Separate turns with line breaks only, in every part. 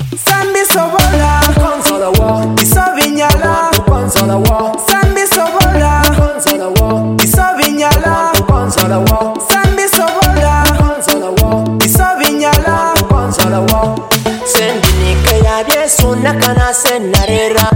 Sambi sobola
Konsola wo
isobinyala
Konsola wo
Sambi sobola
Konsola wo
isobinyala
Konsola wo
Sambi sobola
Konsola wo
isobinyala
Konsola wo
Sendinike ya byesu nakana senarera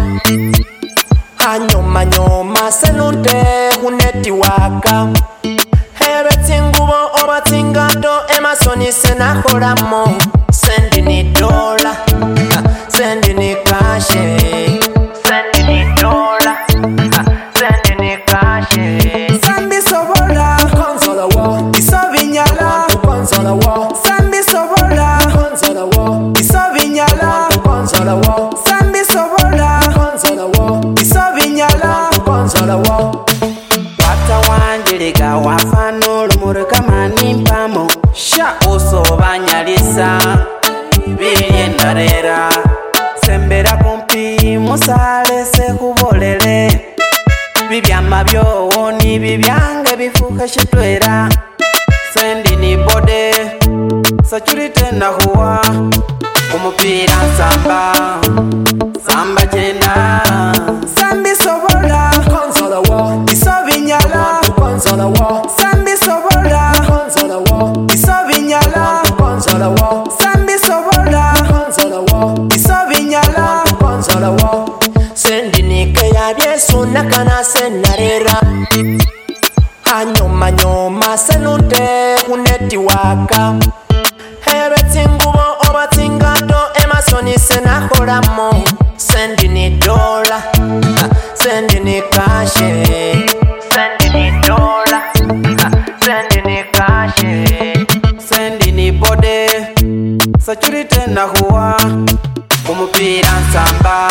Hanyoma nyoma senunte huneti waka Hebetingubo obatingato emasoni senahoramo Sendini dola, sendini kashe Sendini dola, sendini kashe
Sambi sobola
Konsola wo
isobinyala
Konsola wo
Sambi sobola
Konsola wo
isobinyala
Konsola wo
Sambi sobola
Konsola wo
isobinyala
Konsola wo
Wata wanjiliga wafano lumurika manimpamo Sha uso banyalisa Bilye ndarera Sembera kumpi musale sekubolele Bibyama byowo ni bibyange bifuka shitwera Sendi ni bode Security na huwa Kumupira samba Samba jena Sambi sobola
Konsola wo
isobinyala
Konsola wo
Sambi sobola
Konsola wo
isobinyala
Konsola wo
Sambi sobola
Konsola wo
isobinyala
Konsola wo
Sendinike ya byesu nakana senarera Hanyoma nyoma senunte huneti waka Hebetingubo obatingato emasoni senahoramo Sendini dola, sendini kashe Sendini dola, sendini kashe
Sendi ni bode Security na huwa Kumupira nsamba